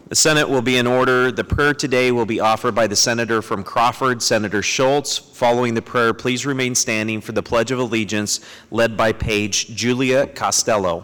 The Senate will be in order. The prayer today will be offered by the Senator from Crawford, Senator Schultz. Following the prayer, please remain standing for the Pledge of Allegiance, led by Page Julia Costello.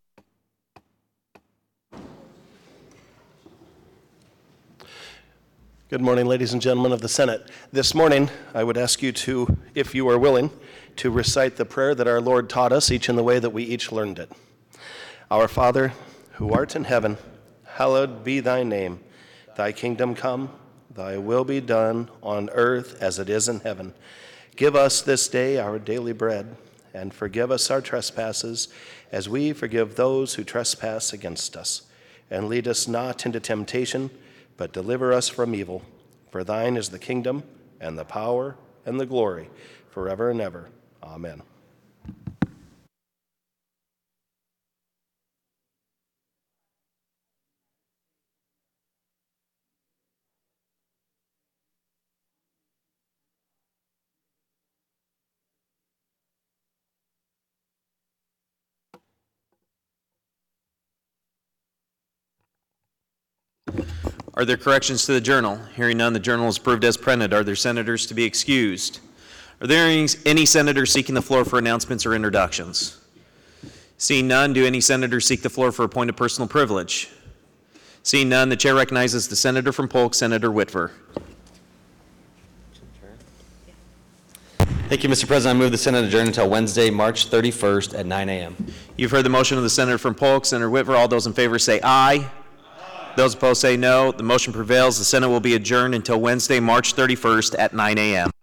Good morning, ladies and gentlemen of the Senate. This morning, I would ask you to, if you are willing, to recite the prayer that our Lord taught us, each in the way that we each learned it. Our Father, who art in heaven, hallowed be thy name. Thy kingdom come, thy will be done on earth as it is in heaven. Give us this day our daily bread, and forgive us our trespasses, as we forgive those who trespass against us. And lead us not into temptation, but deliver us from evil. For thine is the kingdom, and the power, and the glory, forever and ever. Amen. Are there corrections to the journal? Hearing none, the journal is approved as printed. Are there senators to be excused? Are there any senators seeking the floor for announcements or introductions? Seeing none, do any senators seek the floor for a point of personal privilege? Seeing none, the chair recognizes the senator from Polk, Senator Whitver. Thank you, Mr. President. I move the Senate adjourn until Wednesday, March 31st at 9 a.m. You've heard the motion of the senator from Polk, Senator Whitver. All those in favor say aye. Those opposed say no. The motion prevails. The Senate will be adjourned until Wednesday, March 31st at 9 a.m.